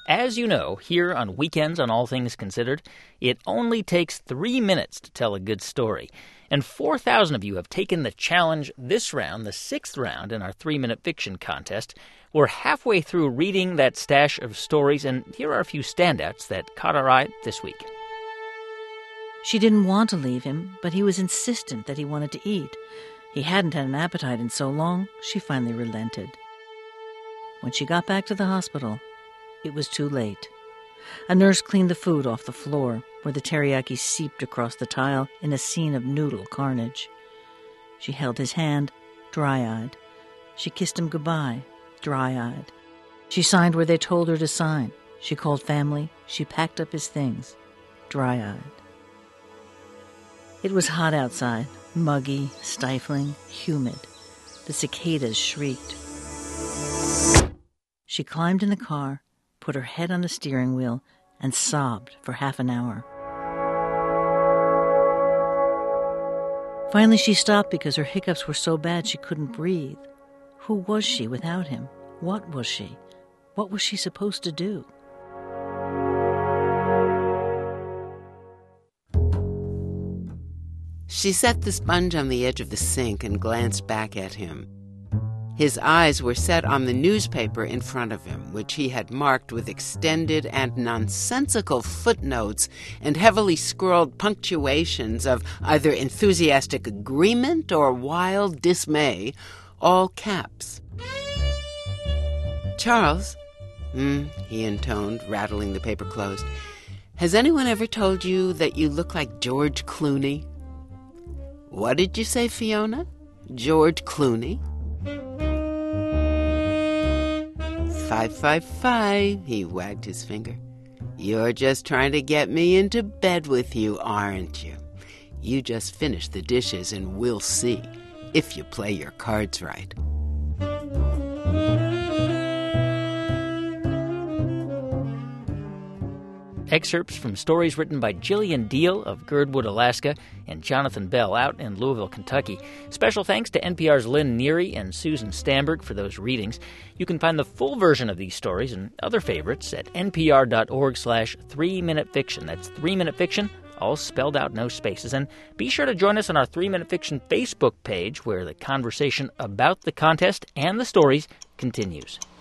As you know, here on Weekends on All Things Considered, it only takes 3 minutes to tell a good story. And 4,000 of you have taken the challenge this round, the 6th round in our 3-minute fiction contest. We're halfway through reading that stash of stories, and here are a few standouts that caught our eye this week. She didn't want to leave him, but he was insistent that he wanted to eat. He hadn't had an appetite in so long, she finally relented. When she got back to the hospital, it was too late. A nurse cleaned the food off the floor, where the teriyaki seeped across the tile in a scene of noodle carnage. She held his hand, dry-eyed. She kissed him goodbye, dry-eyed. She signed where they told her to sign. She called family. She packed up his things, dry-eyed. It was hot outside, muggy, stifling, humid. The cicadas shrieked. She climbed in the car, put her head on the steering wheel, and sobbed for half an hour. Finally, she stopped because her hiccups were so bad she couldn't breathe. Who was she without him? What was she? What was she supposed to do? She set the sponge on the edge of the sink and glanced back at him. His eyes were set on the newspaper in front of him, which he had marked with extended and nonsensical footnotes and heavily scrawled punctuations of either enthusiastic agreement or wild dismay, all caps. "Charles," he intoned, rattling the paper closed, "has anyone ever told you that you look like George Clooney?" "What did you say, Fiona? George Clooney?" 555, he wagged his finger. "You're just trying to get me into bed with you, aren't you? You just finish the dishes and we'll see, if you play your cards right." Excerpts from stories written by Jillian Deal of Girdwood, Alaska, and Jonathan Bell out in Louisville, Kentucky. Special thanks to NPR's Lynn Neary and Susan Stamberg for those readings. You can find the full version of these stories and other favorites at npr.org/3minutefiction. That's 3-Minute Fiction, all spelled out, no spaces. And be sure to join us on our 3-Minute Fiction Facebook page, where the conversation about the contest and the stories continues.